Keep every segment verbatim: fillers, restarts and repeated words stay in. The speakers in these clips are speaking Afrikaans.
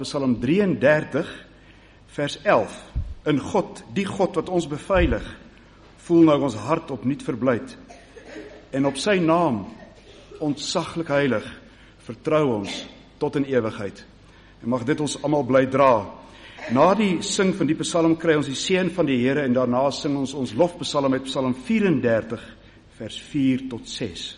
Psalm drieëndertig, vers elf. In God, die God wat ons beveilig, voel nou ons hart opnuut verblyd. En op sy naam, ontzaglik heilig, vertrou ons tot in ewigheid. En mag dit ons almal bly dra. Na die sing van die psalm kry ons die seën van die Here en daarna sing ons ons lofpsalm met Psalm vyf-en-dertig, vers vier tot ses.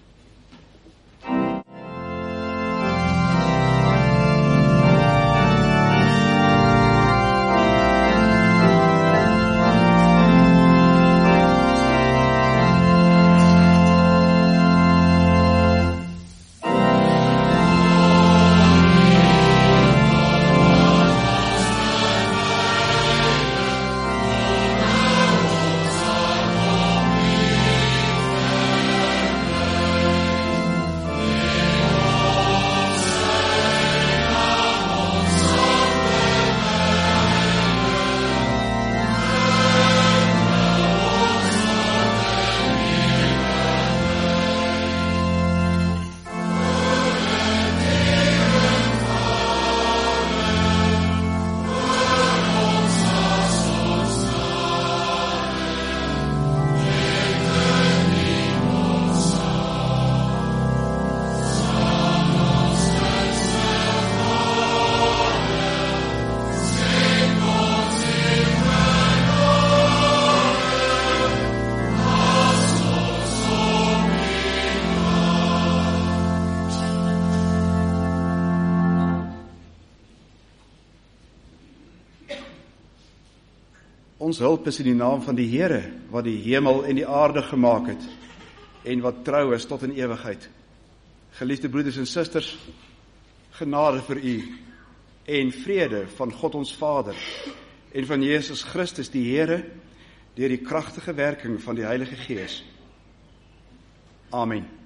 Ons hulp is in die naam van die Here, wat die hemel en die aarde gemaak het, en wat trou is tot in ewigheid. Geliefde broeders en susters, genade vir u, en vrede van God ons Vader, en van Jesus Christus die Here, deur die kragtige werking van die Heilige Gees. Amen.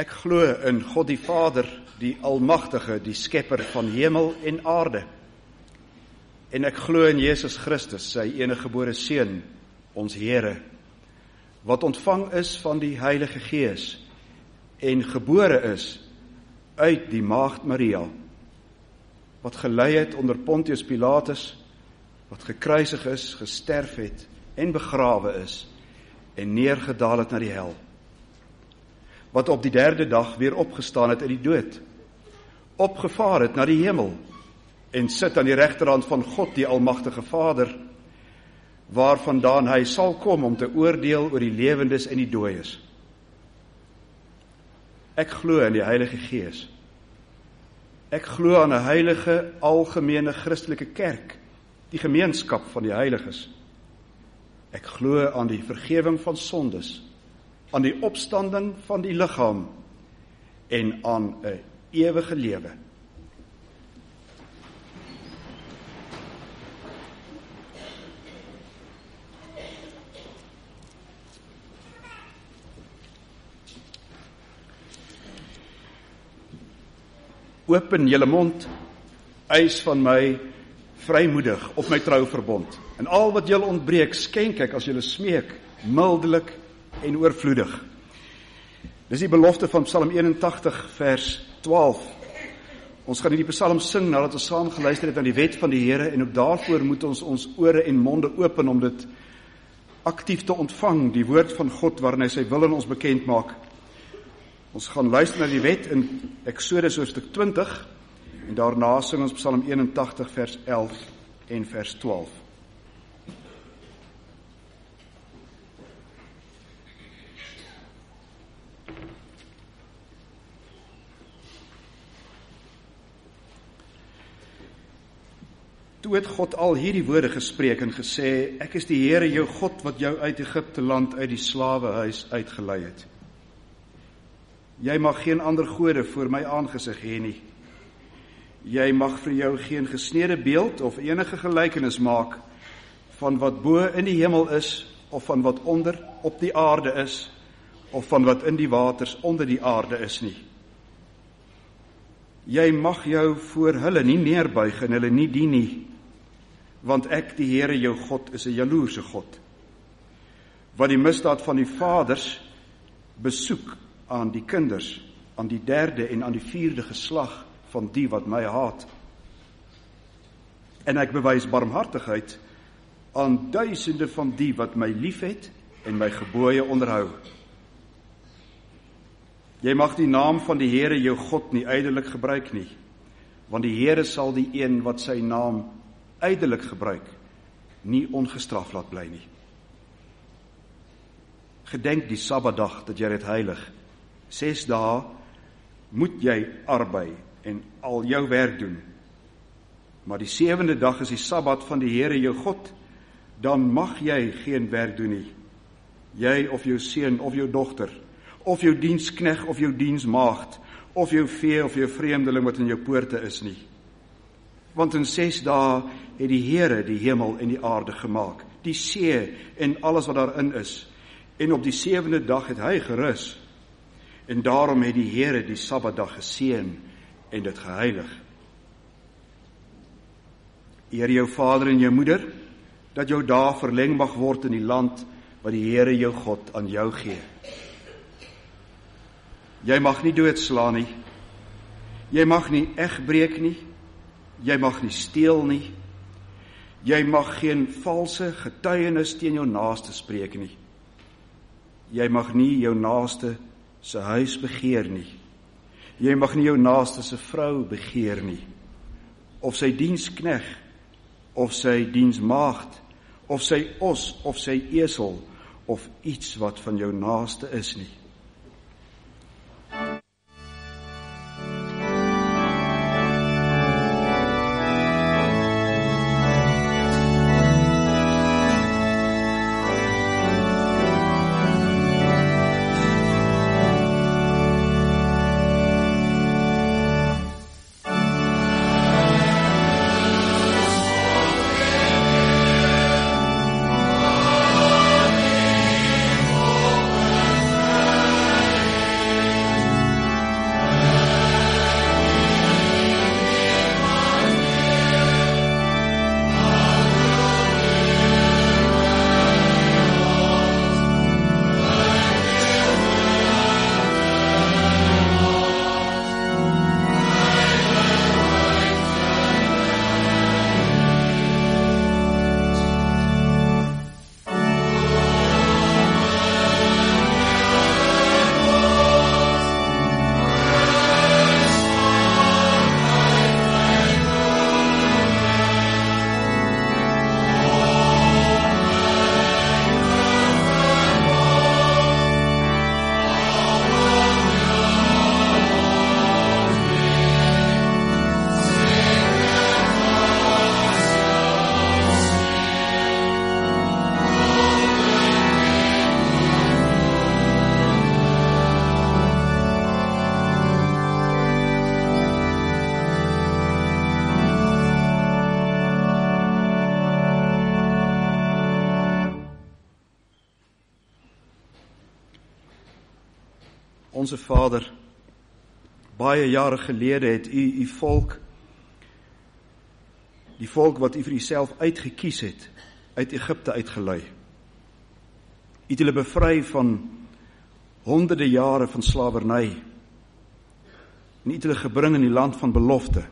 Ek glo in God die Vader, die Almagtige, die Skepper van hemel en aarde. En ek glo in Jesus Christus, sy enige gebore Seun, ons Here, wat ontvang is van die Heilige Gees en gebore is uit die Maagd Maria, wat gelei het onder Pontius Pilatus, wat gekruisig is, gesterf het en begrawe is en neergedaal het na die hel, wat op die derde dag weer opgestaan het uit die dood, opgevaar het na die hemel en sit aan die regterhand van God die Almagtige Vader, waarvandaan hy sal kom om te oordeel oor die lewendes en die dooies. Ek glo in die Heilige Gees. Ek glo aan 'n heilige, algemene Christelike kerk, die gemeenskap van die heiliges. Ek glo aan die vergewing van sondes, aan die opstanding van die liggaam en aan 'n ewige lewe. Open julle mond, eis van my vrymoedig op my trouverbond. En al wat julle ontbreek, skenk ek as julle smeek, mildelik en oorvloedig. Dis die belofte van Psalm eenentagtig vers twaalf. Ons gaan hierdie Psalm sing nadat ons saam geluister het aan die wet van die Here, en ook daarvoor moet ons ons ore en monde open om dit aktief te ontvang, die woord van God waarin hy sy wil in ons bekend maak. Ons gaan luister na die wet in Eksodus hoofstuk twintig en daarna sing ons Psalm eenentagtig vers elf en vers twaalf. Toe het God al hierdie woorde gespreek en gesê, ek is die Here jou God wat jou uit Egipte land uit die slawehuis uitgelei het. Jy mag geen ander gode voor my aangesig hê nie. Jy mag vir jou geen gesnede beeld of enige gelykenis maak van wat bo in die hemel is, of van wat onder op die aarde is, of van wat in die waters onder die aarde is nie. Jy mag jou voor hulle nie neerbuig en hulle nie dien nie, want ek, die Here jou God, is 'n jaloerse God, wat die misdaad van die vaders besoek aan die kinders, aan die derde en aan die vierde geslag van die wat my haat. En ek bewys barmhartigheid aan duisende van die wat my liefhet en my gebooie onderhou. Jy mag die naam van die Here jou God nie ydelik gebruik nie, want die Here sal die een wat sy naam ydelik gebruik, nie ongestraf laat bly nie. Gedenk die Sabbatdag dat jy dit heilig. Ses dae moet jy arbei en al jou werk doen. Maar die sewende dag is die Sabbat van die Here jou God, dan mag jy geen werk doen nie. Jy of jou seun of jou dogter, of jou dienskneg of jou diensmaagd, of jou vee of jou vreemdeling wat in jou poorte is nie. Want in ses dae het die Here die hemel en die aarde gemaak, die see en alles wat daarin is, en op die sewende dag het hy gerus. En daarom het die Here die Sabbatdag geseën en dit geheilig. Eer jou vader en jou moeder, dat jou dae verleng mag word in die land wat die Here jou God aan jou gee. Jy mag nie doodslaan nie, jy mag nie egbreek nie, jy mag nie steel nie, jy mag geen valse getuienis teen jou naaste spreek nie, jy mag nie jou naaste sy huis begeer nie, jy mag nie jou naaste se vrou begeer nie, of sy dienskneg, of sy diensmaagd, of sy os, of sy esel, of iets wat van jou naaste is nie. Oh Onse Vader, baie jare gelede het u u volk, die volk wat u vir uself uitgekies het, uit Egipte uitgelei. U het hulle bevry van honderde jare van slawerny. En u het hulle gebring in die land van belofte.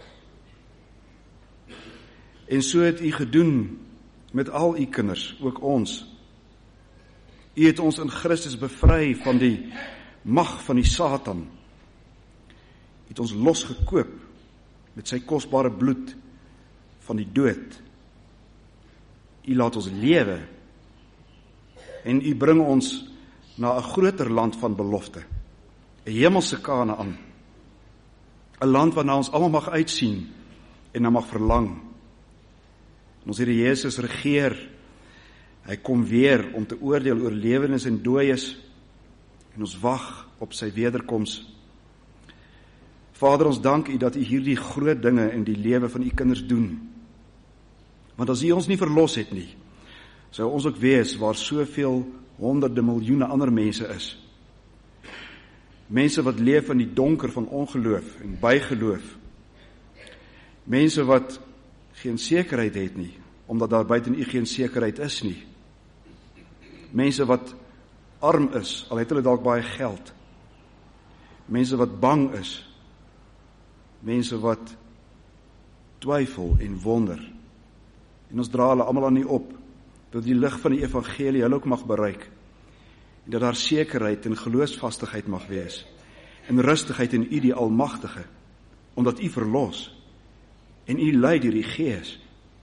En so het u gedoen met al u kinders, ook ons. U het ons in Christus bevry van die mag van die Satan. U het ons losgekoop met sy kosbare bloed van die dood. U laat ons lewe en u bring ons na 'n groter land van belofte, 'n hemelse Kanaan, 'n land waarna ons almal mag uitsien en na mag verlang. En ons Here Jesus regeer, hy kom weer om te oordeel oor lewendes en dooies, en ons wag op sy wederkoms. Vader, ons dank u dat u hierdie groot dinge in die lewe van u kinders doen. Want as u ons nie verlos het nie, sou ons ook wees waar soveel honderde miljoene ander mense is. Mense wat leef in die donker van ongeloof en bygeloof. Mense wat geen sekerheid het nie, omdat daar buiten u geen sekerheid is nie. Mense wat arm is, al het hulle dalk baie geld. Mense wat bang is. Mense wat twyfel en wonder. En ons dra hulle almal aan u op, dat die lig van die evangelie hulle ook mag bereik, en dat daar sekerheid en geloofsvastigheid mag wees, en rustigheid in u die Almagtige, omdat u verlos, en u lei deur die Gees.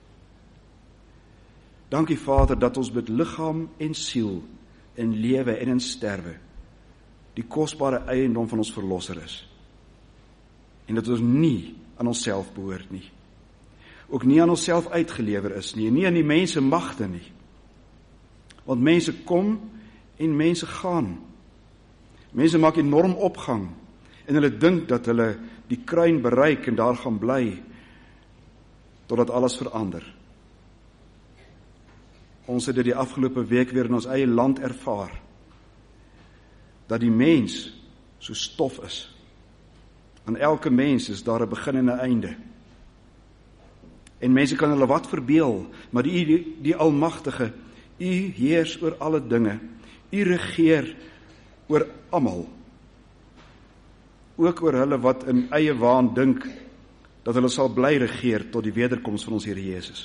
Dankie Vader, dat ons met liggaam en siel, in lewe en in sterwe, die kosbare eiendom van ons Verlosser is, en dat ons nie aan onsself behoort nie, ook nie aan onsself uitgelewer is nie, en nie aan die mense magte nie, want mense kom en mense gaan. Mense maak enorm opgang en hulle dink dat hulle die kruin bereik en daar gaan bly totdat alles verander. Ons het dit die afgelope week weer in ons eie land ervaar dat die mens so stof is. Aan elke mens is daar 'n begin en 'n einde. En mense kan hulle wat verbeel, maar die, die, die Almagtige, u heers oor alle dinge. U regeer oor almal. Ook oor hulle wat in eie waan dink dat hulle sal bly regeer tot die wederkoms van ons Here Jesus.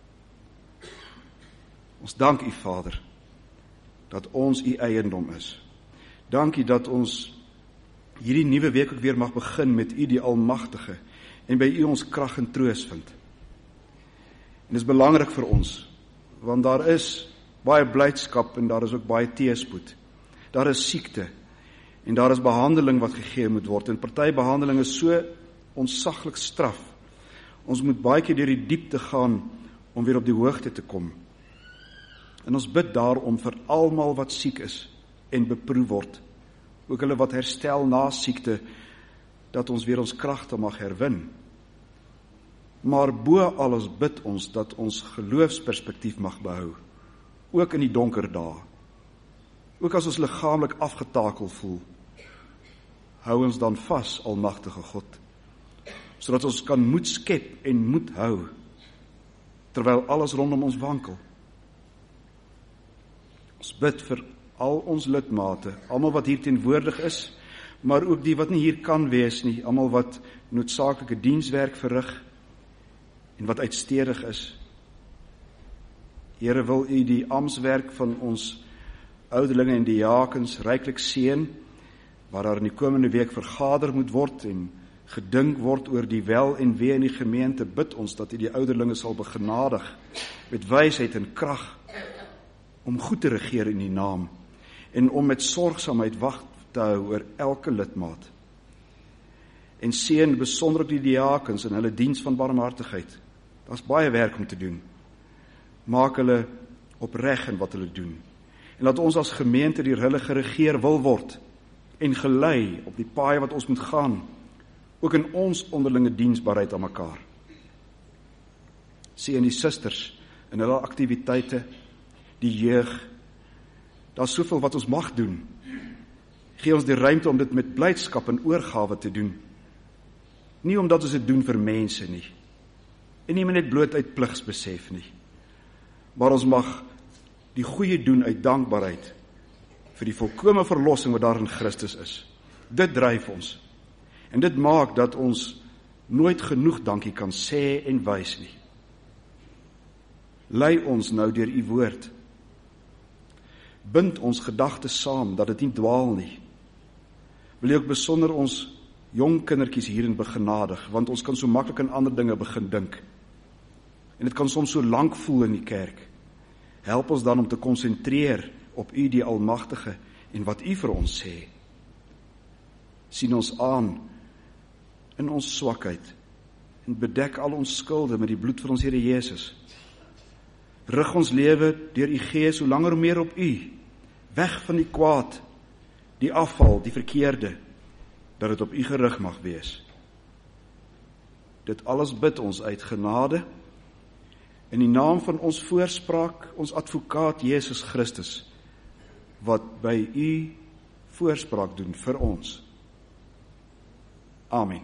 Ons dank u Vader dat ons u eiendom is. Dankie dat ons hierdie nuwe week ook weer mag begin met u die Almagtige en by u ons krag en troos vind. En dit is belangrik vir ons, want daar is baie blydskap en daar is ook baie teëspoed. Daar is siekte en daar is behandeling wat gegee moet word. En party behandeling is so ontsaglik straf. Ons moet baie keer deur die diepte gaan om weer op die hoogte te kom. En ons bid daarom vir almal wat siek is en beproef word. Ook hulle wat herstel na siekte, dat ons weer ons kragte mag herwin. Maar bo alles bid ons dat ons geloofsperspektief mag behou, ook in die donker dae. Ook as ons liggaamlik afgetakel voel, hou ons dan vas, Almagtige God, sodat ons kan moed skep en moed hou, terwyl alles rondom ons wankel. Ons bid vir al ons lidmate, almal wat hier teenwoordig is, maar ook die wat nie hier kan wees nie, almal wat noodsaaklike dienswerk verrig, en wat uitstedig is. Here, wil u die amptswerk van ons ouderlinge en diakens ryklik seën, waar daar in die komende week vergader moet word en gedink word oor die wel en wee in die gemeente. Bid ons dat u die ouderlinge sal begenadig met wysheid en krag om goed te regeer in die naam en om met sorgsaamheid wag te hou oor elke lidmaat. En seën besonder die diakens in hulle diens van barmhartigheid. Daar's baie werk om te doen. Maak hulle opreg in wat hulle doen. En laat ons as gemeente deur hulle geregeer wil word en gelei op die paai wat ons moet gaan, ook in ons onderlinge diensbaarheid aan mekaar. Seën die susters in hulle aktiwiteite, die jeug. Daar's soveel wat ons mag doen. Gee ons die ruimte om dit met blydskap en oorgawe te doen. Nie omdat ons dit doen vir mense nie, en nie net bloot uit pligsbesef nie, maar ons mag die goeie doen uit dankbaarheid vir die volkome verlossing wat daar in Christus is. Dit dryf ons, en dit maak dat ons nooit genoeg dankie kan sê en wys nie. Lei ons nou deur u woord. Bind ons gedagtes saam, dat dit nie dwaal nie. Wil jy ook besonder ons jong kindertjies hierin begenadig, want ons kan so maklik aan ander dinge begin dink. En dit kan soms so lank voel in die kerk. Help ons dan om te konsentreer op u die Almagtige en wat u vir ons sê. Sien ons aan in ons swakheid en bedek al ons skulde met die bloed van ons Here Jesus. Rig ons lewe deur u Gees hoe langer hoe meer op u, weg van die kwaad, die afval, die verkeerde, dat het op u gerig mag wees. Dit alles bid ons uit genade, in die naam van ons voorspraak, ons advokaat Jesus Christus, wat by u voorspraak doen vir ons. Amen.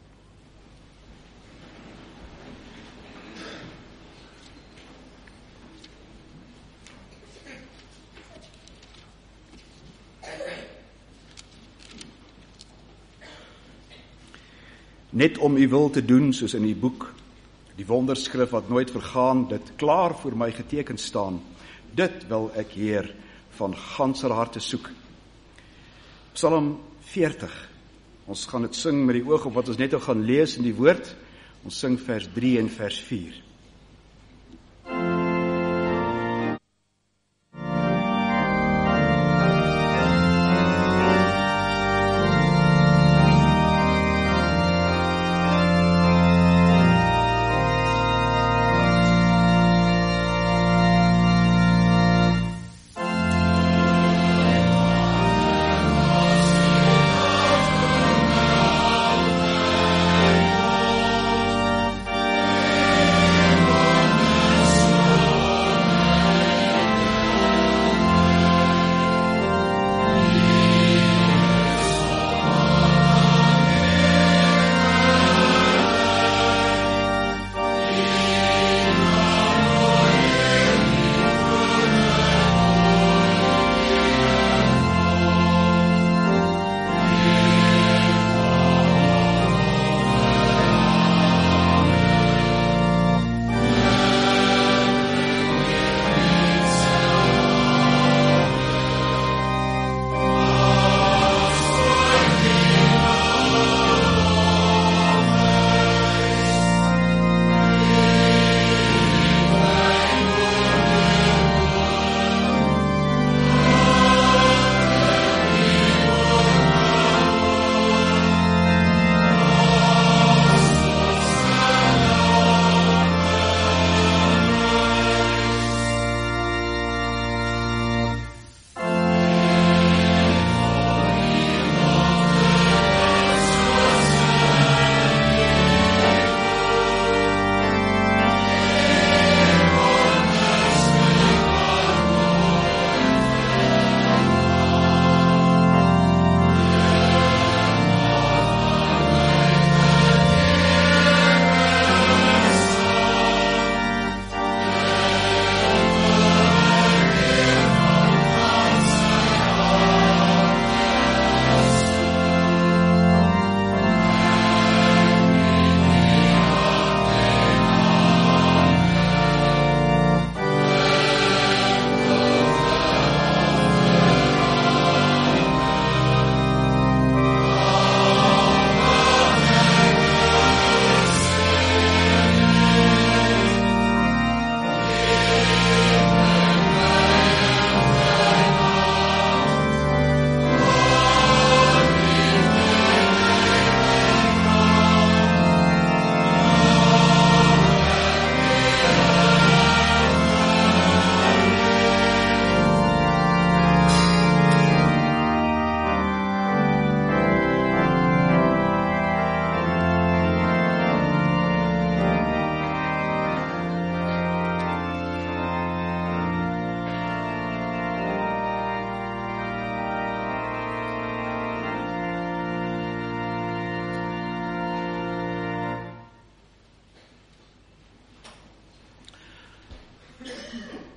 Net om u wil te doen, soos in die boek, die wonderskrif wat nooit vergaan, dit klaar voor my geteken staan, dit wil ek Heer van ganser harte soek. Psalm veertig, ons gaan dit sing met die oog op wat ons net al gaan lees in die woord, ons sing vers drie en vers vier. Amen.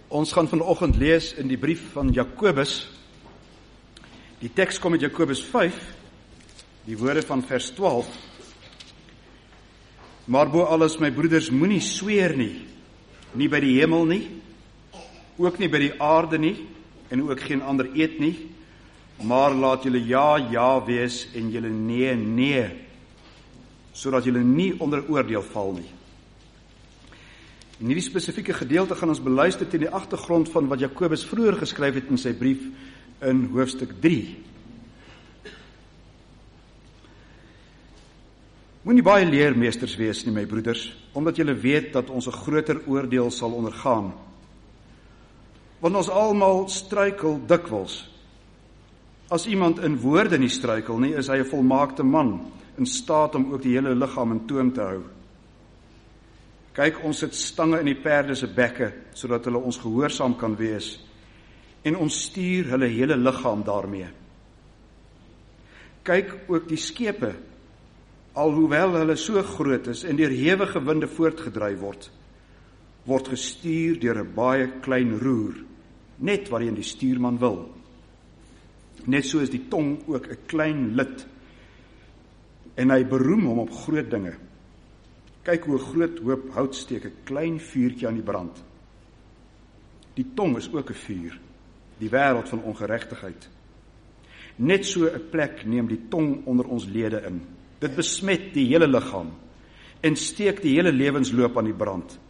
Ons gaan vanoggend lees in die brief van Jakobus. Die teks kom uit Jakobus vyf, die woorde van vers twaalf. Maar bo alles, my broeders, moenie sweer nie, nie by die hemel nie, ook nie by die aarde nie, en ook geen ander eed nie, maar laat julle ja, ja wees, en julle nee, nee, sodat julle nie onder oordeel val nie. In hierdie spesifieke gedeelte gaan ons beluister teen die agtergrond van wat Jakobus vroeër geskryf het in sy brief in hoofstuk drie. Moenie baie leermeesters wees nie, my broeders, omdat julle weet dat ons 'n groter oordeel sal ondergaan. Want ons almal struikel dikwels. As iemand in woorde nie struikel nie, is hy 'n volmaakte man, in staat om ook die hele liggaam in toom te hou. Kyk, ons sit stange in die perde se bekke, sodat hulle ons gehoorsaam kan wees, en ons stuur hulle hele liggaam daarmee. Kyk ook die skepe, alhoewel hulle so groot is en deur hewige winde voortgedryf word, word gestuur deur 'n baie klein roer, net waarheen die stuurman wil. Net so is die tong ook 'n klein lid, en hy beroem hom op groot dinge. Kyk hoe 'n groot hoop hout steek 'n klein vuurtjie aan die brand. Die tong is ook 'n vuur, die wêreld van ongeregtigheid. Net so 'n plek neem die tong onder ons lede in. Dit besmet die hele liggaam en steek die hele lewensloop aan die brand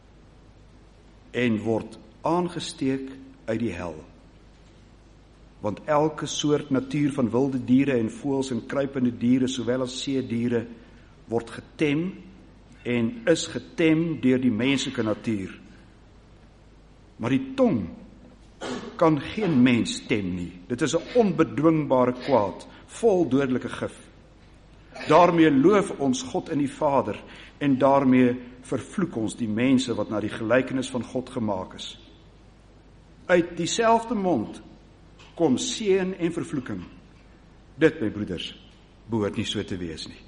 en word aangesteek uit die hel. Want elke soort natuur van wilde diere en voëls en kruipende diere, sowel as seediere, word getem en is getem deur die menslike natuur. Maar die tong kan geen mens tem nie. Dit is 'n onbedwingbare kwaad, vol dodelike gif. Daarmee loof ons God in die Vader, en daarmee vervloek ons die mense wat na die gelykenis van God gemaak is. Uit dieselfde mond kom seën en vervloeking. Dit, my broeders, behoort nie so te wees nie.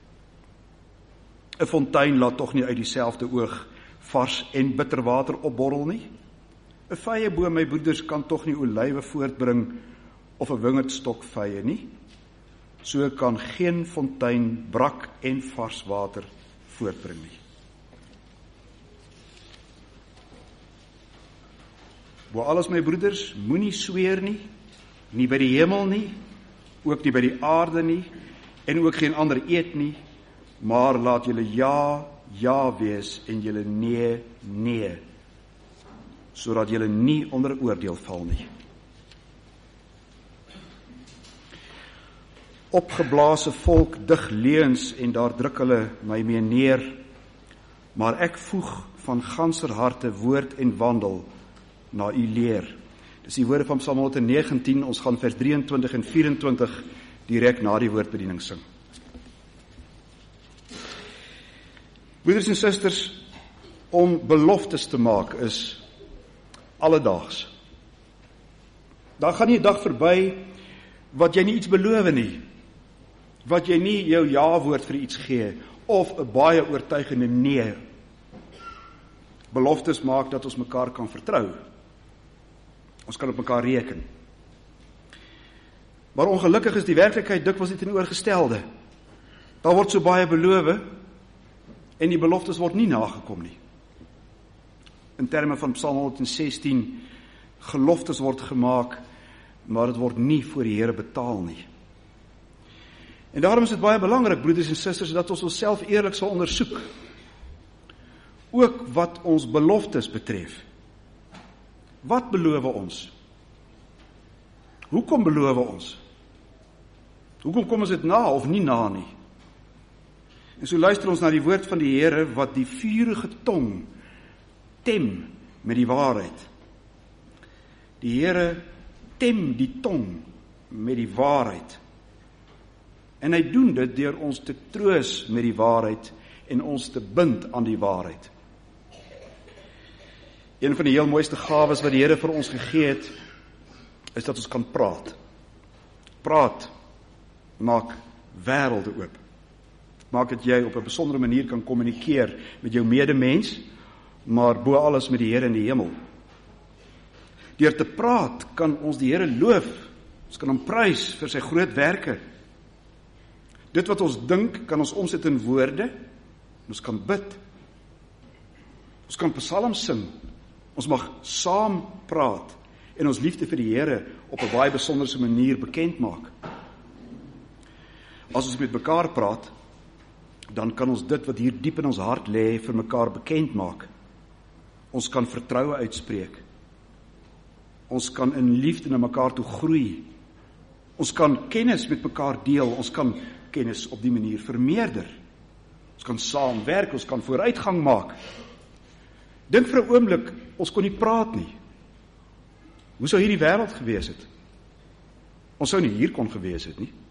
'n Fontein laat tog nie uit dieselfde oog vars en bitter water opborrel nie. 'n Vyeboom, my broeders, kan tog nie olywe voortbring of 'n wingerdstok vye nie. So kan geen fontein brak en vars water voortbring nie. Bo alles, my broeders, moenie sweer nie, nie by die hemel nie, ook nie by die aarde nie, en ook geen ander eed nie, maar laat julle ja, ja wees, en julle nee, nee, sodat julle nie onder oordeel val nie. Opgeblase volk dig leuns, en daar druk hulle my mee neer, maar ek voeg van ganser harte woord en wandel na u leer. Dis die woorde van Psalm honderdnegentien, ons gaan vers drieëntwintig en vyf-en-twintig direk na die woordbediening sing. Broeders en susters, om beloftes te maak is alledaags. Daar gaan nie 'n dag verby wat jy nie iets beloof nie, wat jy nie jou ja-woord vir iets gee, of 'n baie oortuigende nee. Beloftes maak dat ons mekaar kan vertrou. Ons kan op mekaar reken. Maar ongelukkig is die werklikheid dikwels die teenoorgestelde. Daar word so baie beloof, en die beloftes word nie nagekom nie. In terme van Psalm honderdsestien, geloftes word gemaak, maar dit word nie voor die Here betaal nie. En daarom is dit baie belangrik, broeders en susters, dat ons onsself eerlik sal ondersoek, ook wat ons beloftes betref. Wat beloof ons? Hoekom beloof ons? Hoekom kom ons dit na of nie na nie? En so luister ons na die woord van die Here, wat die vurige tong tem met die waarheid. Die Here tem die tong met die waarheid. En hy doen dit deur ons te troos met die waarheid en ons te bind aan die waarheid. Een van die heel mooiste gawes wat die Here vir ons gegee het, is dat ons kan praat. Praat maak wêrelde oop. Maak dat jy op 'n besondere manier kan kommunikeer met jou medemens, maar bo alles met die Here in die hemel. Deur te praat kan ons die Here loof. Ons kan hom prys vir sy groot werke. Dit wat ons dink, kan ons omsit in woorde. Ons kan bid. Ons kan psalms sing. Ons mag saam praat en ons liefde vir die Here op 'n baie besonderse manier bekend maak. As ons met mekaar praat, dan kan ons dit wat hier diep in ons hart lê vir mekaar bekend maak. Ons kan vertroue uitspreek. Ons kan in liefde na mekaar toe groei. Ons kan kennis met mekaar deel. Ons kan kennis op die manier vermeerder. Ons kan saamwerk, ons kan vooruitgang maak. Dink vir 'n oomblik, ons kon nie praat nie. Hoe sou hierdie wêreld gewees het? Ons sou nie hier kon gewees het nie.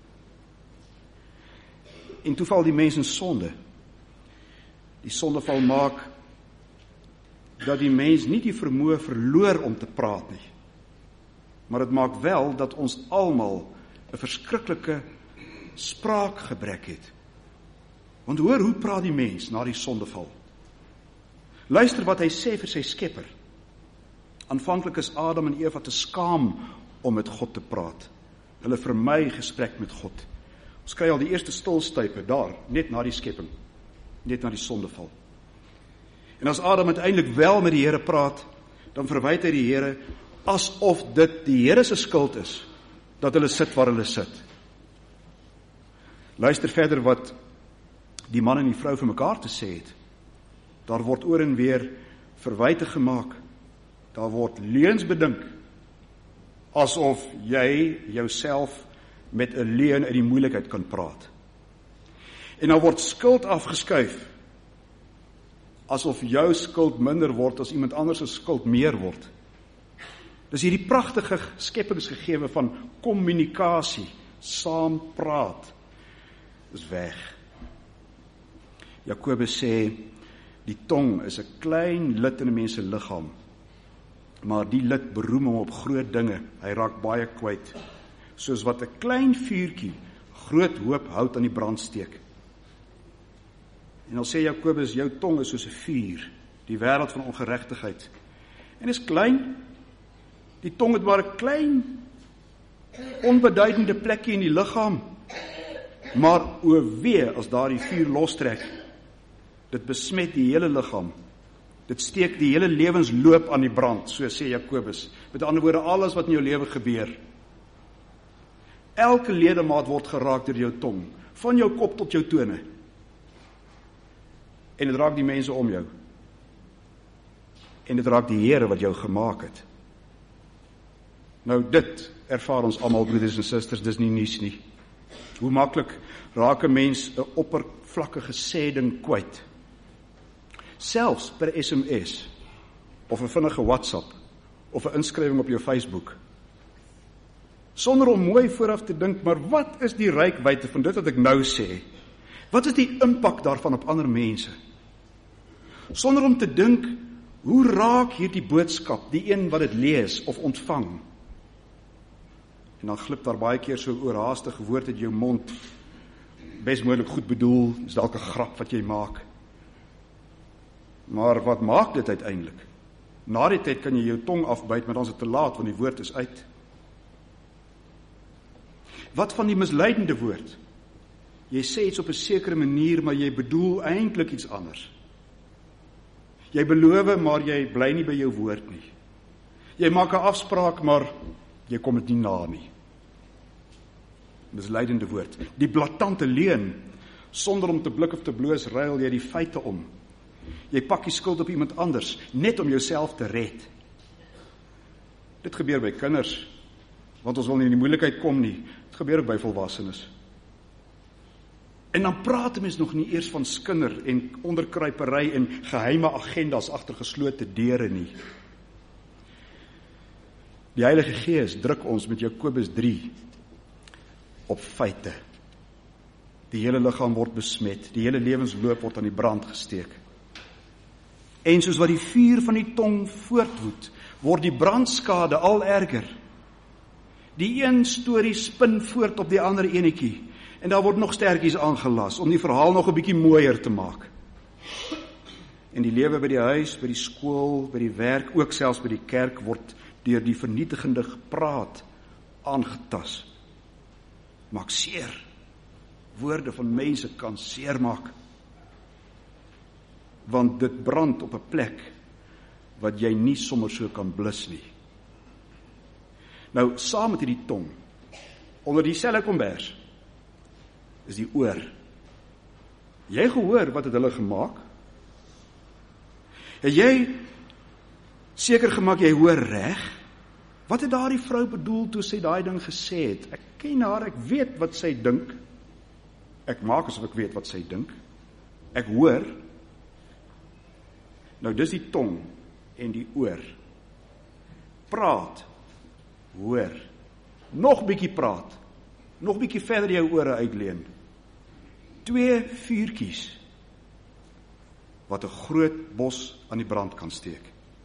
En toe val die mens in sonde. Die sondeval maak dat die mens nie die vermoë verloor om te praat nie. Maar dit maak wel dat ons almal 'n verskriklike spraakgebrek het. Want hoor, hoe praat die mens na die sondeval? Luister wat hy sê vir sy skepper. Aanvanklik is Adam en Eva te skaam om met God te praat. Hulle vermy gesprek met God. Ons kry al die eerste stilstype daar, net na die skepping, net na die sondeval. En as Adam uiteindelik wel met die Here praat, dan verwyd hy die Here asof dit die Here se skuld is, dat hulle sit waar hulle sit. Luister verder wat die man en die vrou vir mekaar te sê het. Daar word oor en weer verwyte gemaak. Daar word leuns bedink, asof jy jouself met 'n leuen uit die moeilikheid kan praat. En dan word skuld afgeskuif, asof jou skuld minder word as iemand anders se skuld meer word. Dis hierdie pragtige skepingsgegewe van kommunikasie, saam praat, is weg. Jakobus sê, die tong is 'n klein lid in 'n mens se liggaam, maar die lid beroem hom op groot dinge. Hy raak baie kwyt, soos wat 'n klein vuurtjie groot hoop hout aan die brand steek. En dan sê Jakobus, jou tong is soos 'n vuur, die wêreld van ongeregtigheid. En is klein, die tong het maar 'n klein, onbeduidende plekkie in die liggaam, maar o wee as daardie vuur lostrek, dit besmet die hele liggaam. Dit steek die hele lewensloop aan die brand, so sê Jakobus. Met ander woorde, alles wat in jou lewe gebeur. Elke ledemaat word geraak deur jou tong, van jou kop tot jou tone. En dit raak die mense om jou. En dit raak die Here wat jou gemaak het. Nou dit ervaar ons almal, broeders en susters, dis nie nuus nie. Hoe maklik raak 'n mens 'n oppervlakkige sêding kwyt. Selfs per S M S, of 'n vinnige WhatsApp, of 'n inskrywing op jou Facebook. Sonder om mooi vooraf te dink, maar wat is die reikwyte van dit wat ek nou sê? Wat is die impak daarvan op ander mense? Sonder om te dink, hoe raak hierdie boodskap die een wat dit lees of ontvang? En dan glip daar baie keer so oorhaastige woord uit jou mond, bes moontlik goed bedoel, is dalk 'n grap wat jy maak. Maar wat maak dit uiteindelik? Na die tyd kan jy jou tong afbyt, maar dan is dit te laat, want die woord is uit. Wat van die misleidende woord? Jy sê iets op 'n sekere manier, maar jy bedoel eintlik iets anders. Jy beloof, maar jy bly nie by jou woord nie. Jy maak 'n afspraak, maar jy kom dit nie na nie. Misleidende woord. Die blaatante leuen, sonder om te blik of te bloos, ruil jy die feite om. Jy pak die skuld op iemand anders, net om jouself te red. Dit gebeur by kinders, want ons wil nie in die moeilikheid kom nie. Dit gebeur ook by volwassenes. En dan praat die mens nog nie eers van skinder en onderkruipery en geheime agendas agter geslote deure nie. Die Heilige Gees druk ons met Jakobus drie op feite. Die hele liggaam word besmet, die hele lewensloop word aan die brand gesteek. En soos wat die vuur van die tong voortwoed, word die brandskade al erger. Die een storie spin voort op die ander enetjie, en daar word nog sterkies aangelas, om die verhaal nog 'n bietjie mooier te maak. En die lewe by die huis, by die skool, by die werk, ook selfs by die kerk, word deur die vernietigende gepraat aangetas. Maak seer. Woorde van mense kan seer maak. Want dit brand op 'n plek wat jy nie sommer so kan blus nie. Nou, saam met hierdie tong, onder dieselfde kombers, is die oor. Jy gehoor wat het hulle gemaak? Het jy seker gemaak jy hoor reg? Wat het daardie vrou bedoel toe sy daai ding gesê het? Ek ken haar, ek weet wat sy dink. Ek maak asof ek weet wat sy dink. Ek hoor. Nou dis die tong en die oor. Praat, hoor. Nog bietjie praat. Nog bietjie verder jou ore uitleen. Twee vuurtjies wat 'n groot bos aan die brand kan steek.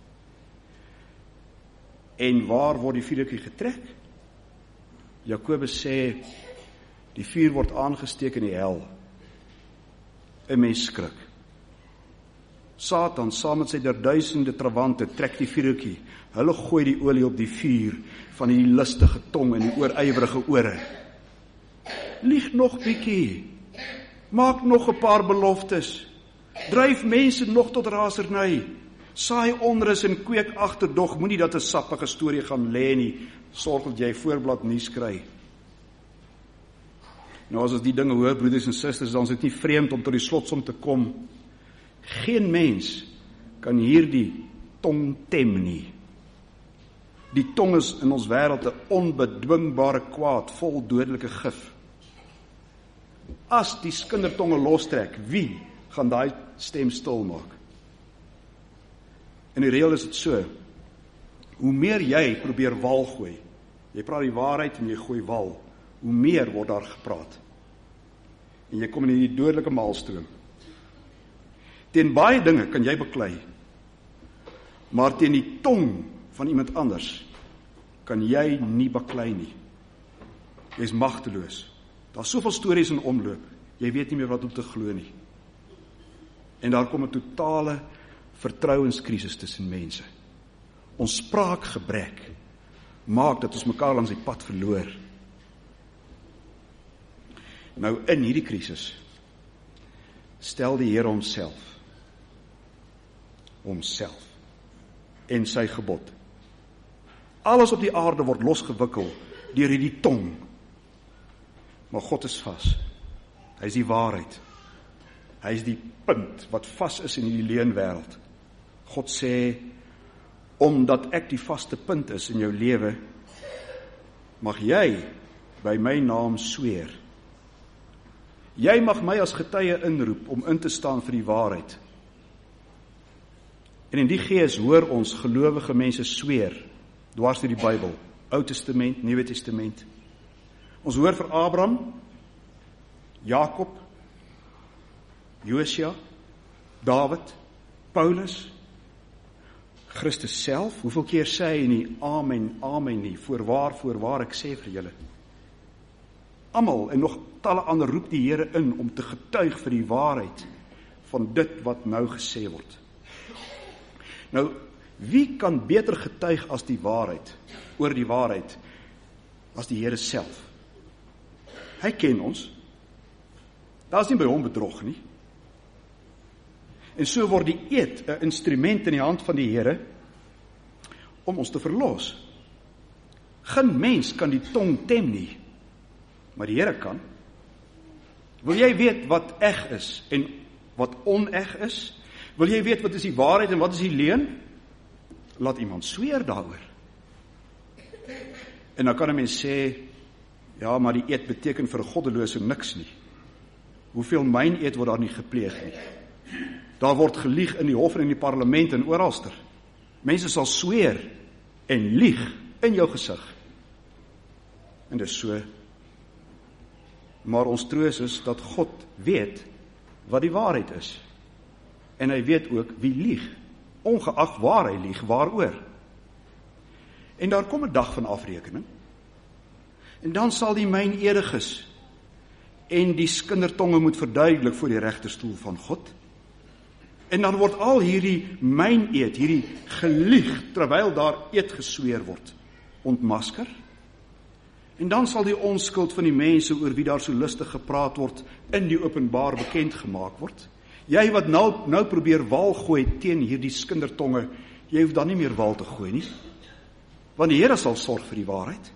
En waar word die vuurtjie getrek? Jakobus sê, die vuur word aangesteek in die hel. 'n Mens skrik. Satan, saam met sy derduisende trawante, trek die vuurtjie. Hulle gooi die olie op die vuur van die lustige tong en die oorywerige ore. Lieg nog bietjie. Maak nog 'n paar beloftes. Dryf mense nog tot raserny. Saai onrus en kweek agterdog. Moenie dat 'n sappige storie gaan lê nie. Sorg dat jy voorblad nuus kry. Nou as ons die dinge hoor, broeders en susters, dan is dit nie vreemd om tot die slotsom te kom. Geen mens kan hierdie tong tem nie. Die tong is in ons wêreld 'n onbedwingbare kwaad, vol dodelike gif. As die kindertonge lostrek, wie gaan daai stem stil maak? In die reël is dit so, hoe meer jy probeer wal gooi, jy praat die waarheid en jy gooi wal, hoe meer word daar gepraat. En jy kom in die dodelike maalstroom. Teen baie dinge kan jy beklei, maar teen die tong van iemand anders kan jy nie baklei nie. Jy is magteloos. Daar's soveel stories in omloop, jy weet nie meer wat om te glo nie. En daar kom 'n totale vertrouenskrisis tussen mense. Ons spraakgebrek maak dat ons mekaar langs die pad verloor. Nou in hierdie krisis stel die Here homself homself en sy gebod. Alles op die aarde word losgewikkel deur hierdie tong. Maar God is vas. Hy is die waarheid. Hy is die punt wat vas is in die leenwêreld. God sê, omdat ek die vaste punt is in jou lewe, mag jy by my naam sweer. Jy mag my as getuie inroep om in te staan vir die waarheid. En in die gees hoor ons gelowige mense sweer, dwars deur die Bybel, Ou Testament, Nuwe Testament. Ons hoor vir Abraham, Jakob, Josia, Dawid, Paulus, Christus self. Hoeveel keer sê hy nie amen, amen nie, voorwaar, voorwaar, ek sê vir julle. Almal en nog talle ander roep die Here in om te getuig vir die waarheid van dit wat nou gesê word. Nou, wie kan beter getuig as die waarheid, oor die waarheid, as die Here self? Hy ken ons. Daar is nie by hom bedrog nie. En so word die eed 'n instrument in die hand van die Here om ons te verlos. Geen mens kan die tong tem nie, maar die Here kan. Wil jy weet wat eg is en wat oneg is? Wil jy weet wat is die waarheid en wat is die leuen? Laat iemand sweer daaroor. En dan kan 'n mens sê, ja, maar die eed beteken vir 'n goddelose niks nie. Hoeveel myn eed word daar nie gepleeg nie? Daar word gelieg in die hof en in die parlement en oralster. Mense sal sweer en lieg in jou gesig. En dis so. Maar ons troos is dat God weet wat die waarheid is. En hy weet ook wie lieg, ongeag waar hy lieg, waaroor. En daar kom 'n dag van afrekening. En dan sal die myn ediges en die skindertonge moet verduidelik voor die regterstoel van God. En dan word al hierdie myn eet, hierdie gelieg, terwyl daar eet gesweer word, ontmasker. En dan sal die onskuld van die mense oor wie daar so lustig gepraat word, in die openbaar bekend gemaak word. Jy wat nou, nou probeer wal gooi teen hierdie skindertonge, jy hoef dan nie meer wal te gooi nie, want die Here sal sorg vir die waarheid.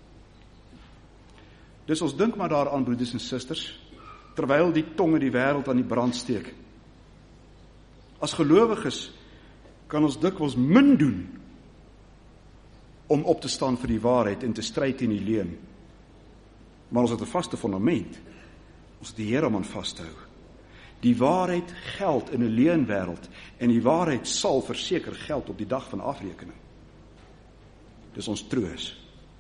Dus ons dink maar daaraan, broeders en susters, terwyl die tonge die wêreld aan die brand steek. As gelowiges kan ons dikwels min doen om op te staan vir die waarheid en te stry teen die leuen. Maar ons het 'n vaste fundament. Ons het die Here om aan vas te hou. Die waarheid geld in 'n leuenwêreld en die waarheid sal verseker geld op die dag van afrekening. Dis ons troos.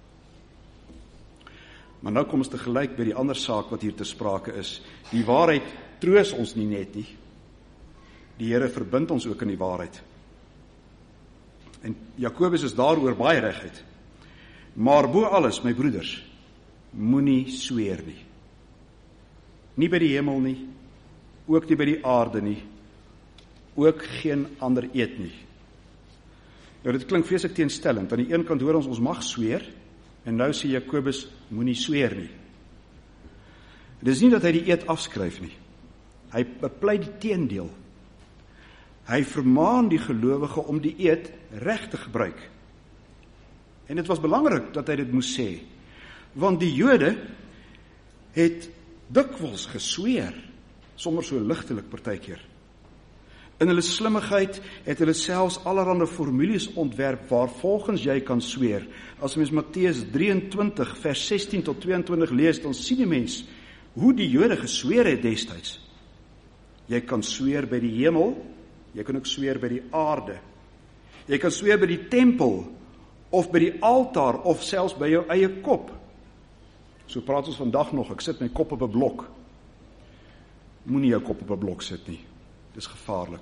Maar nou kom ons te gelyk by die ander saak wat hier te sprake is. Die waarheid troos ons nie net nie. Die Here verbind ons ook in die waarheid. En Jakobus is daaroor baie reguit. Maar bo alles, my broeders, moenie sweer nie. Nie by die hemel nie, ook nie by die aarde nie, ook geen ander eed nie. Nou dit klink vreeslik teenstellend. Aan die een kant hoor ons, ons mag sweer, en nou sê Jakobus, moenie sweer nie. Dit is nie dat hy die eed afskryf nie. Hy bepleit die teendeel. Hy vermaan die gelowige om die eed reg te gebruik. En dit was belangrik dat hy dit moes sê, want die Jode het dikwels gesweer, sommer so ligtelik partykeer. In hulle slimmigheid het hulle selfs allerhande formules ontwerp waar volgens jy kan sweer. As mens Matteus drieëntwintig vers sestien tot tweeëntwintig lees, dan sien die mens hoe die Jode gesweer het destyds. Jy kan sweer by die hemel, jy kan ook sweer by die aarde. Jy kan sweer by die tempel, of by die altaar, of selfs by jou eie kop. So praat ons vandag nog, ek sit my kop op 'n blok. Moenie jou kop op 'n blok sit nie. Dis gevaarlik.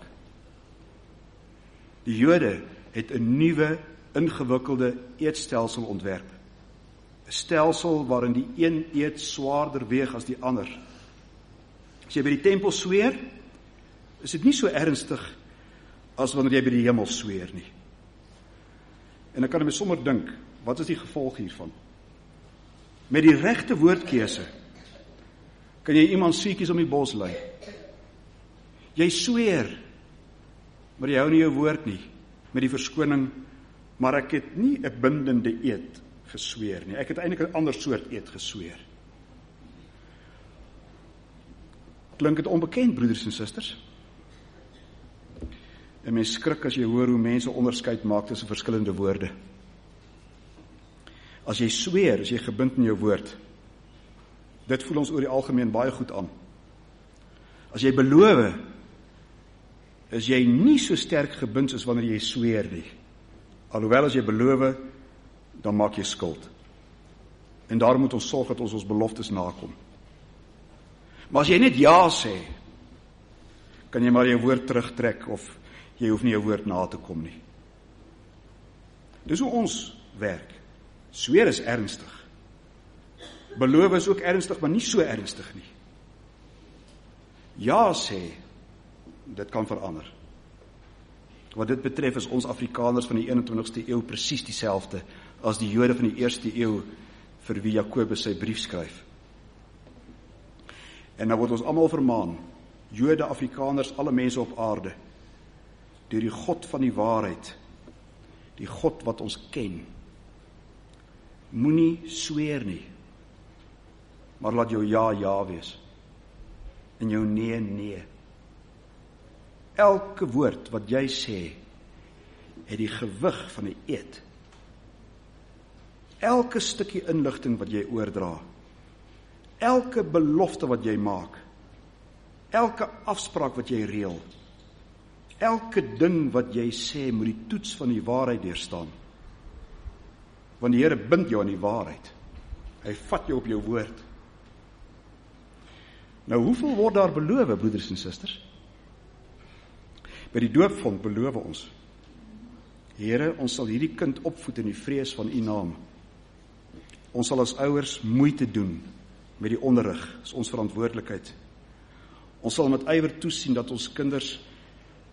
Die Jode het 'n nuwe, ingewikkelde eetstelsel ontwerp. 'n Stelsel waarin die een eet swaarder weeg as die ander. As jy by die tempel sweer, is dit nie so ernstig as wanneer jy by die hemel sweer nie. En dan kan jy my sommer dink, wat is die gevolg hiervan? Met die regte woordkeuse kan jy iemand siekies om die bos lei. Jy sweer, maar jy hou nie jou woord nie, met die verskoning, maar ek het nie 'n bindende eed gesweer nie. Ek het eintlik 'n ander soort eed gesweer. Klink dit onbekend, broeders en susters? En mens skrik as jy hoor hoe mense onderskeid maak tussen verskillende woorde. As jy sweer, is jy gebind in jou woord. Dit voel ons oor die algemeen baie goed aan. As jy beloof, is jy nie so sterk gebind soos wanneer jy sweer nie. Alhoewel as jy beloof, dan maak jy skuld. En daarom moet ons sorg dat ons ons beloftes nakom. Maar as jy net ja sê, kan jy maar jou woord terugtrek, of jy hoef nie jou woord na te kom nie. Dis hoe ons werk. Sweer is ernstig. Beloof is ook ernstig, maar nie so ernstig nie. Ja sê, dit kan verander. Wat dit betref is ons Afrikaners van die eenentwintigste eeu presies dieselfde as die Jode van die eerste eeu vir wie Jakobus sy brief skryf. En nou word ons almal vermaan, Jode, Afrikaners, alle mense op aarde, deur die God van die waarheid, die God wat ons ken. Moenie sweer nie, maar laat jou ja ja wees, en jou nee nee. Elke woord wat jy sê, het die gewig van 'n eed. Elke stukkie inligting wat jy oordra, elke belofte wat jy maak, elke afspraak wat jy reël, elke ding wat jy sê, moet die toets van die waarheid deurstaan. Want die Here bind jou aan die waarheid. Hy vat jou op jou woord. Nou, hoeveel word daar beloof, broeders en susters? By die doopvond beloof ons, Here, ons sal hierdie kind opvoed in die vrees van U naam. Ons sal as ouers moeite doen met die onderrig, is ons verantwoordelikheid. Ons sal met ywer toesien dat ons kinders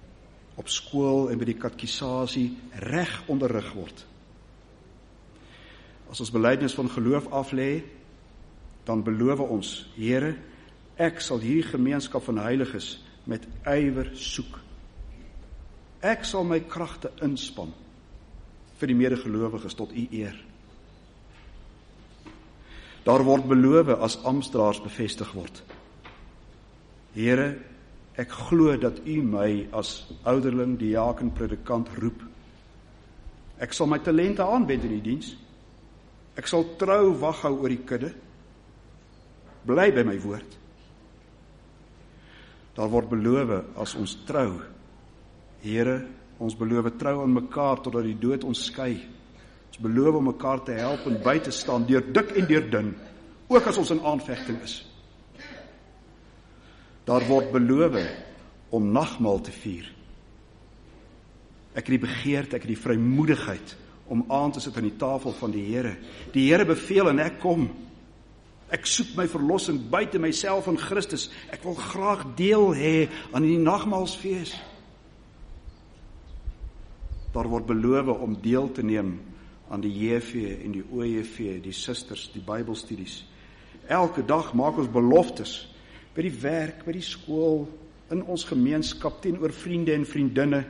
op skool en by die katekisasie reg onderrig word. As ons belydenis van geloof aflê, dan beloof ons, Here, ek sal hierdie gemeenskap van heiliges met ywer soek. Ek sal my kragte inspann vir die medegelowiges tot u eer. Daar word beloof as amptdraers bevestig word. Here, ek glo dat u my as ouderling, diaken, predikant roep. Ek sal my talente aanwend in die diens. Ek sal trou waghou oor die kudde. Bly by my woord. Daar word beloof as ons trou. Here, ons beloof trou aan mekaar totdat die dood ons skei. Ons beloof om mekaar te help en by te staan deur dik en deur dun, ook as ons in aanvegting is. Daar word beloof om nagmaal te vier. Ek het die begeerte, ek het die vrymoedigheid om aan te sit aan die tafel van die Here. Die Here beveel en ek kom. Ek soek my verlossing buite myself in Christus. Ek wil graag deel hê aan die nagmaalsfees. Daar word beloof om deel te neem aan die J V en die O J V, die susters, die Bybelstudies. Elke dag maak ons beloftes, by die werk, by die skool, in ons gemeenskap, teenoor vriende en vriendinne.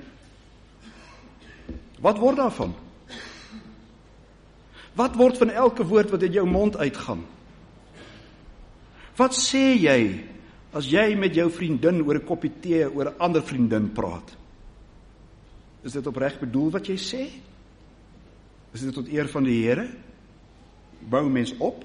Wat word daarvan? Wat word van elke woord wat uit jou mond uitgaan? Wat sê jy, as jy met jou vriendin oor 'n koppie tee, oor 'n ander vriendin praat? Is dit opreg bedoel wat jy sê? Is dit tot eer van die Here? Bou mens op?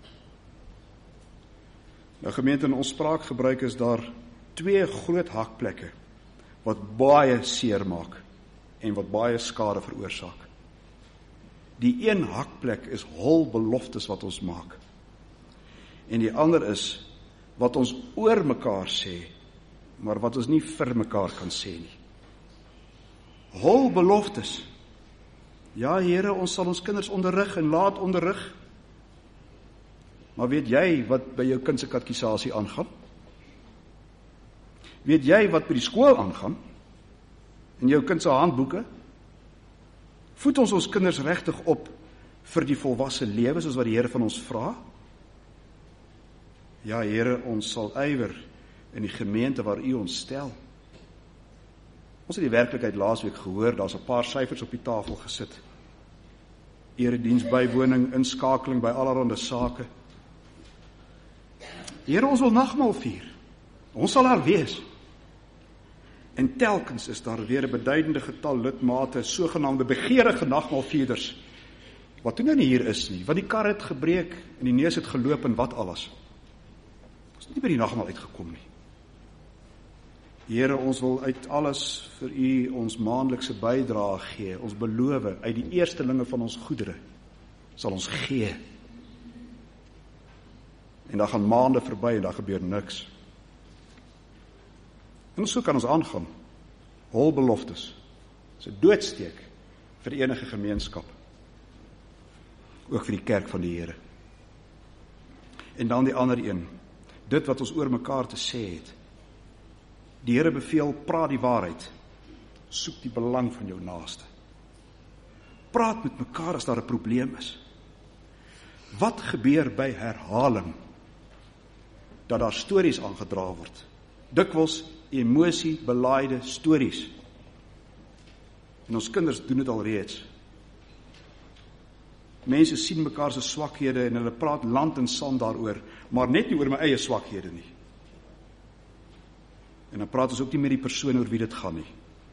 Nou gemeente, in ons spraakgebruik is daar twee groot hakplekke wat baie seer maak en wat baie skade veroorsaak. Die een hakplek is hol beloftes wat ons maak. En die ander is wat ons oor mekaar sê, maar wat ons nie vir mekaar kan sê nie. Hol beloftes. Ja, Here, ons sal ons kinders onderrig en laat onderrig. Maar weet jy wat by jou kind se katekisasie aangaan? Weet jy wat by die skool aangaan? In jou kind se handboeke? Voed ons ons kinders regtig op vir die volwasse lewe, soos wat die Here van ons vra? Ja, Here, ons sal ywer in die gemeente waar U ons stel. Ons het die werklikheid laasweek gehoor, daar's 'n paar syfers op die tafel gesit. Erediens, bywoning, inskakeling by allerhande sake. Here, ons wil nagmaal vier. Ons sal daar wees. En telkens is daar weer 'n beduidende getal lidmate, sogenaamde begeerige nagmaalvierders, wat toe nou nie hier is nie, want die kar het gebreek en die neus het geloop en wat alles. Ons het nie by die nagmaal uitgekom nie. Here, ons wil uit alles vir U ons maandelikse bydrae gee. Ons beloof, uit die eerstelinge van ons goedere sal ons gee. En daar gaan maande verby en daar gebeur niks. En so kan ons aangaan. Hol beloftes. Dis 'n doodsteek vir enige gemeenskap. Ook vir die kerk van die Here. En dan die ander een. Dit wat ons oor mekaar te sê het. Die Here beveel, praat die waarheid. Soek die belang van jou naaste. Praat met mekaar as daar 'n probleem is. Wat gebeur by herhaling? Dat daar stories aangedra word. Dikwels emosie belaaide stories. En ons kinders doen dit al reeds. Mense sien mekaar se swakhede en hulle praat land en sand daaroor, maar net nie oor my eie swakhede nie. En dan praat ons ook nie met die persoon oor wie dit gaan nie.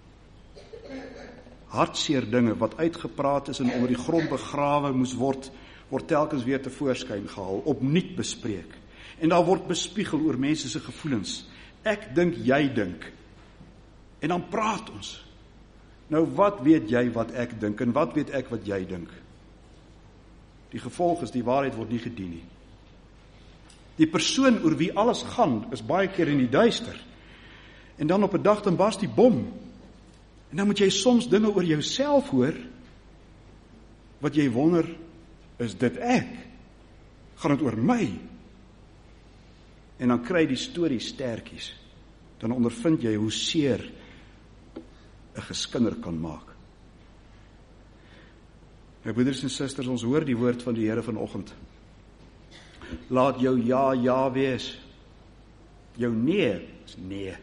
Hartseer dinge wat uitgepraat is en onder die grond begrawe moes word, word telkens weer tevoorskyn gehaal, opnuut bespreek. En daar word bespiegel oor mense se gevoelens. Ek dink, jy dink. En dan praat ons. Nou wat weet jy wat ek dink en wat weet ek wat jy dink? Die gevolg is die waarheid word nie gedien nie. Die persoon oor wie alles gaan is baie keer in die duister. En dan op 'n dag dan bars die bom. En dan moet jy soms dinge oor jouself hoor wat jy wonder, is dit ek? Gaan dit oor my? En dan kry die storie sterkies. Dan ondervind jy hoe seer 'n geskinder kan maak. My broeders en susters, ons hoor die woord van die Here vanoggend. Laat jou ja, ja wees. Jou nee is nee.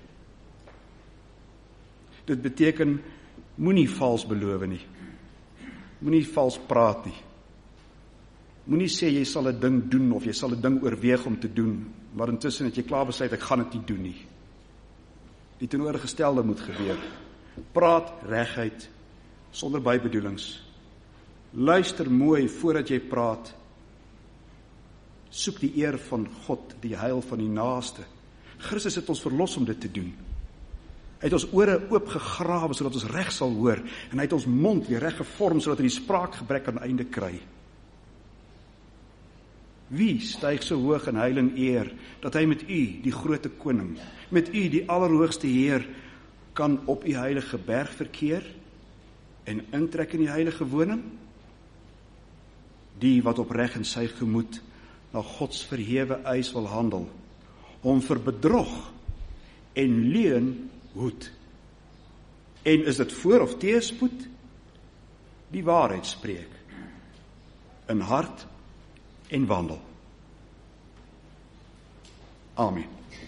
Dit beteken, moenie vals beloof nie. Moenie vals praat nie. Moenie sê jy sal 'n ding doen, of jy sal 'n ding oorweeg om te doen, maar intussen het jy klaar besluit, ek gaan dit nie doen nie. Die teenoorgestelde moet gebeur. Praat reguit, sonder bybedoelings. Luister mooi voordat jy praat. Soek die eer van God, die heil van die naaste. Christus het ons verlos om dit te doen. Hy het ons ore oopgegrawe, sodat ons reg sal hoor, en hy het ons mond weer reg gevorm, sodat hy die spraakgebrek aan einde kry. Wie styg so hoog in heil en eer, dat hy met u, die grote koning, met u, die allerhoogste Heer, kan op u heilige berg verkeer, en intrek in die heilige woning? Die wat opreg in sy gemoed, na Gods verhewe eis wil handel, om vir bedrog en leuen hoed. En is dit voor of teëspoed? Die waarheid spreek, in hart en wandel. Amen.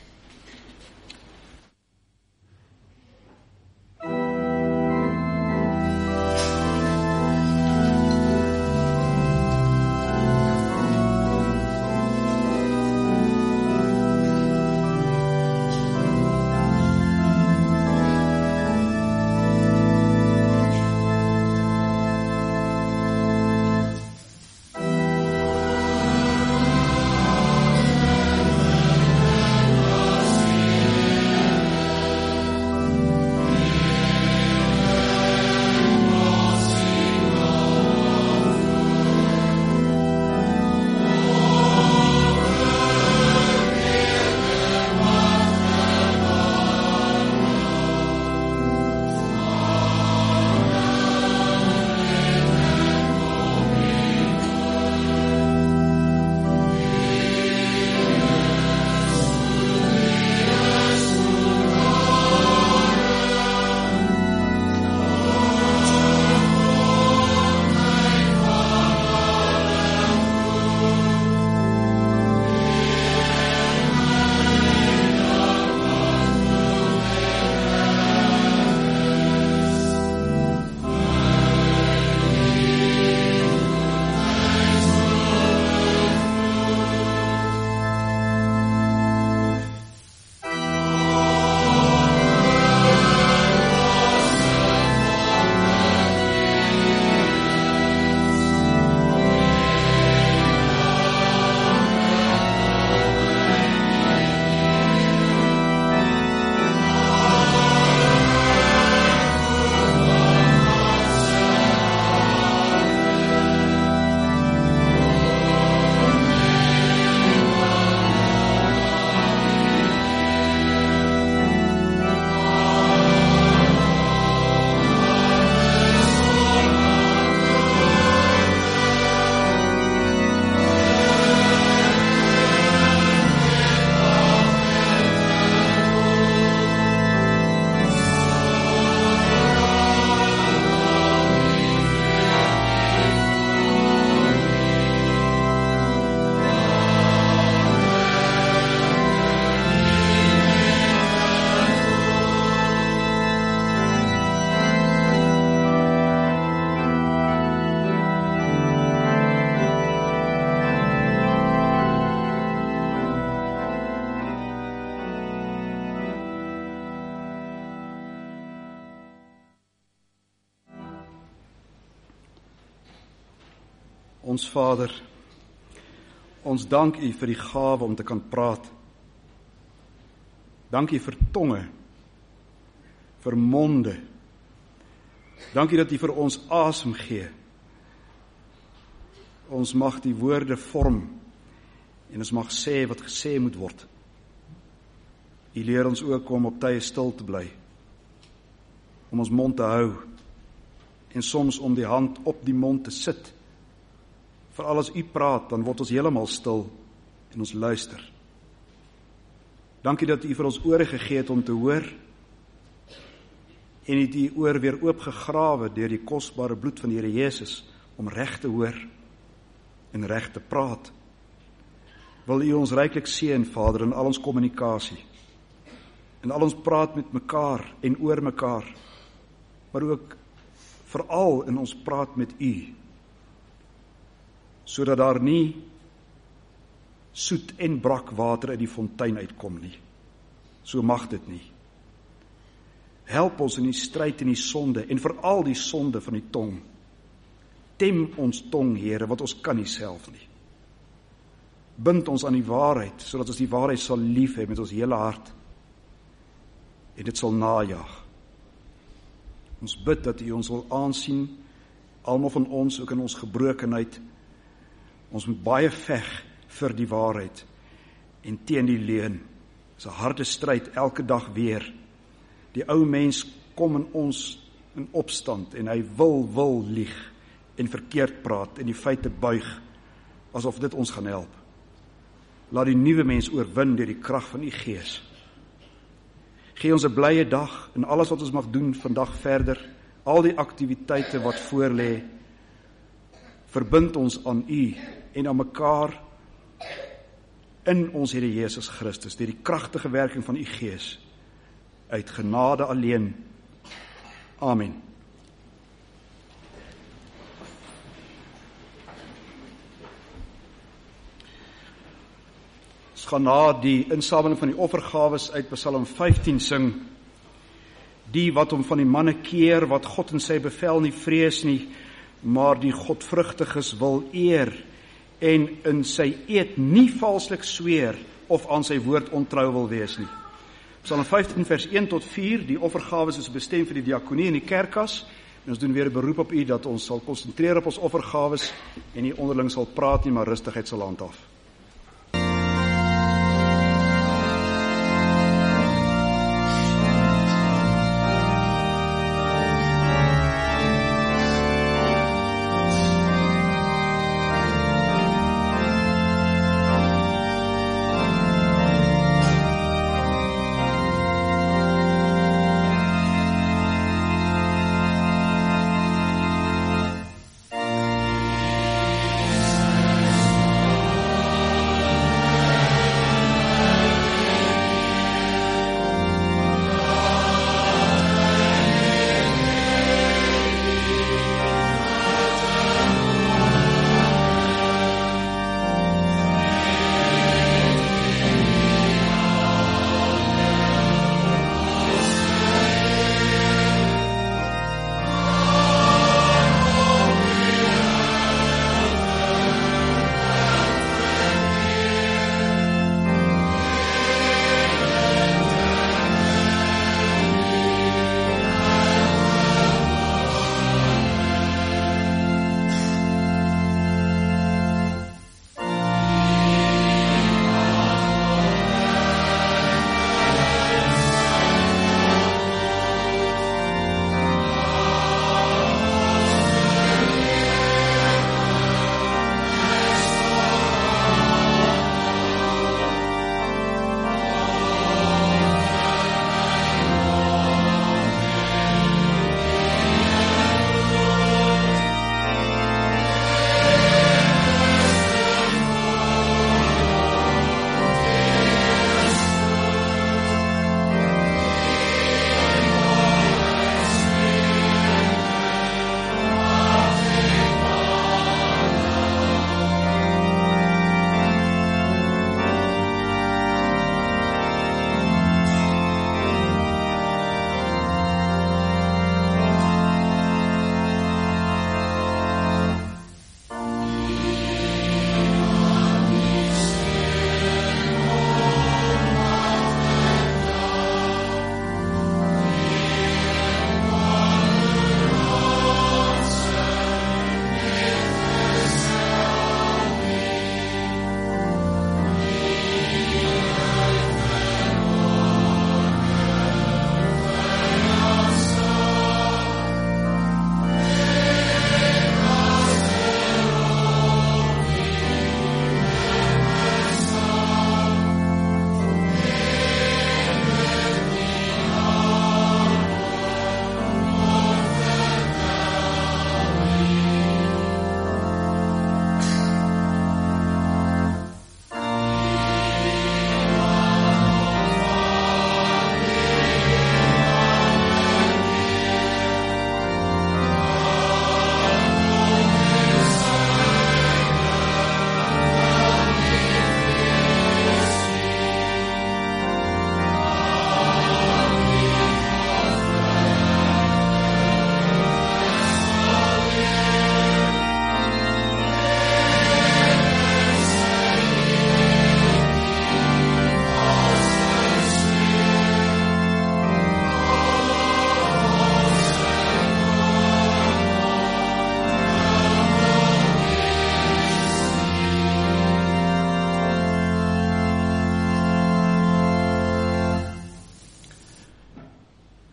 Ons Vader, ons dank U vir die gawe om te kan praat. Dank U vir tonge, vir monde. Dank U dat U vir ons asem gee. Ons mag die woorde vorm en ons mag sê wat gesê moet word. U leer ons ook om op tye stil te bly, om ons mond te hou en soms om die hand op die mond te sit. Veral as U praat, dan word ons heeltemal stil en ons luister. Dankie dat U vir ons ore gegee het om te hoor en het u oor weer oopgegrawe deur die kosbare bloed van die Here Jesus, om reg te hoor en reg te praat. Wil u ons ryklik seën, Vader, in al ons kommunikasie, en al ons praat met mekaar en oor mekaar, maar ook veral in ons praat met u, sodat daar nie soet en brak water uit die fontein uitkom nie. So mag dit nie. Help ons in die stryd en die sonde, en veral die sonde van die tong. Tem ons tong, Here, wat ons kan nie self nie. Bind ons aan die waarheid, sodat ons die waarheid sal lief hê met ons hele hart, en dit sal najag. Ons bid dat u ons wil aansien, almal van ons, ook in ons gebrokenheid. Ons moet baie veg vir die waarheid, en teen die leuen. Dis 'n harde stryd, elke dag weer. Die ou mens kom in ons in opstand, en hy wil, wil lieg, en verkeerd praat, en die feite buig, asof dit ons gaan help. Laat die nuwe mens oorwin deur die krag van u Gees. Gee ons 'n blye dag, in alles wat ons mag doen vandag verder, al die aktiwiteite wat voor lê, verbind ons aan u, en aan mekaar, in ons Here Jesus Christus, deur die kragtige werking van u Gees, uit genade alleen. Amen. Ons gaan na die insameling van die offergawes uit Psalm vyftien sing, die wat hom van die manne keer, wat God in sy bevel nie vrees nie, maar die godvrugtiges wil eer, en in sy eed nie valslik sweer, of aan sy woord ontrou wil wees nie. Psalm vyftien vers een tot vier, die offergawes is bestem vir die diakonie en die kerkkas, en ons doen weer 'n beroep op u, dat ons sal konsentreer op ons offergawes, en nie onderling sal praat nie, maar rustigheid sal handhaaf.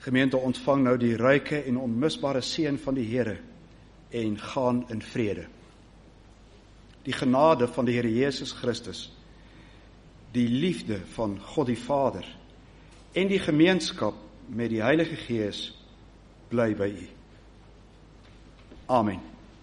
Gemeente, ontvang nou die ryke en onmisbare seën van die Here en gaan in vrede. Die genade van die Here Jesus Christus, die liefde van God die Vader en die gemeenskap met die Heilige Gees bly by u. Amen.